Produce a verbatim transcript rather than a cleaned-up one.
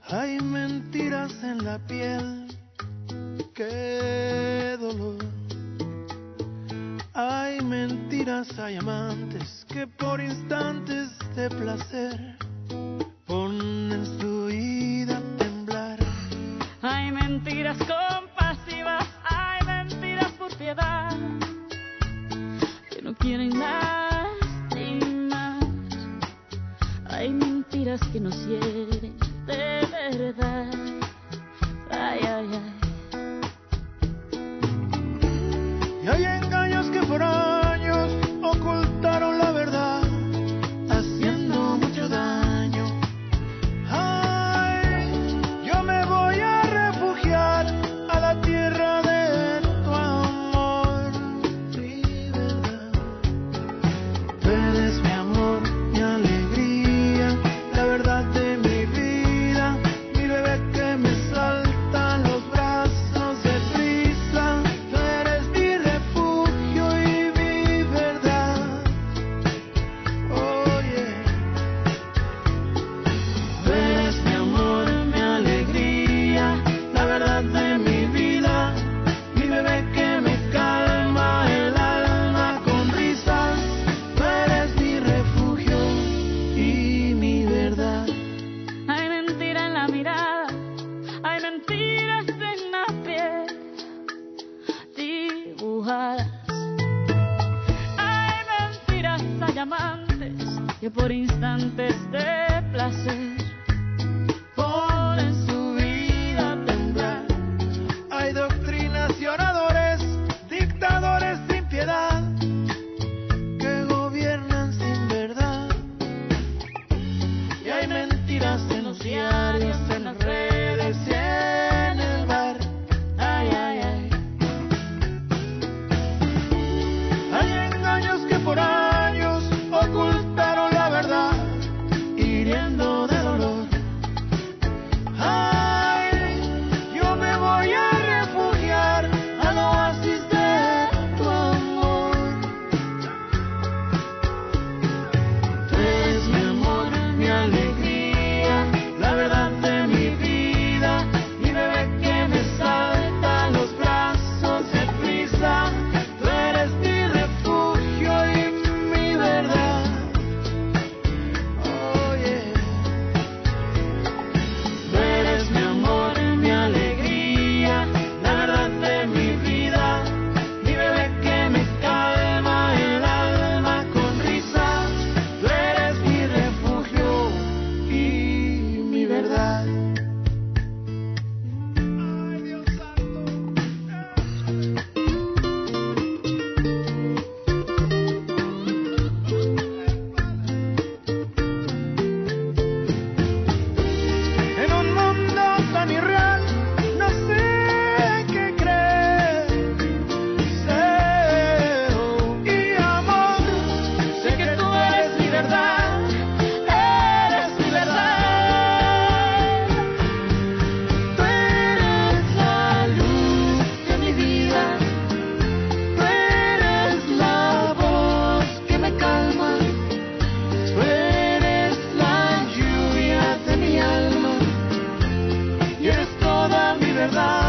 Hay mentiras en la piel, qué dolor. Hay mentiras, hay amantes que por instantes de placer ponen su vida a temblar. Hay mentiras compasivas, hay mentiras por piedad, que no quieren lastimar. Hay mentiras que nos hieren de verdad. Ay, ay, ay. Y hay engaños que por años ocultaron la verdad, haciendo mucho daño. Ay, yo me voy a refugiar a la tierra de tu amor, mi verdad. Tú eres mi amor, mi alegría, la verdad de mi vida, mi bebé que me salta a los brazos de prisa. Tú eres mi refugio y mi verdad. Oye, tú eres mi amor, mi alegría, la verdad de mi vida, mi bebé que me calma el alma con risas. Tú eres mi refugio y mi verdad. Hay mentira en la mirada, hay mentiras en la piel dibujadas. Hay mentiras, hay amantes que por instantes de placer ponen su vida a temblar. Hay doctrinas y oradores, dictadores sin piedad, que gobiernan sin verdad. Y hay mentiras en los diarios, en las redes y en el bar. Ay, ay, ay. Hay engaños que por años ocultaron la verdad, hiriendo de dolor. Ay, yo me voy a refugiar al oasis de tu amor. Tú eres mi amor, mi alegría, la verdad de mi vida, mi bebé que me salta a los brazos de prisa. Tú eres mi refugio y mi verdad. Oye, tú eres mi amor, mi alegría, la verdad de mi vida, mi bebé que me calma el alma con risas. Tú eres mi refugio y mi verdad. Ay, Dios santo. En un mundo tan irreal, no sé qué creer. Deseo y amor, sé que tú eres mi verdad, eres mi verdad. Tú eres la luz de mi vida, tú eres la voz que me calma, tú eres la lluvia de mi alma y eres toda mi verdad.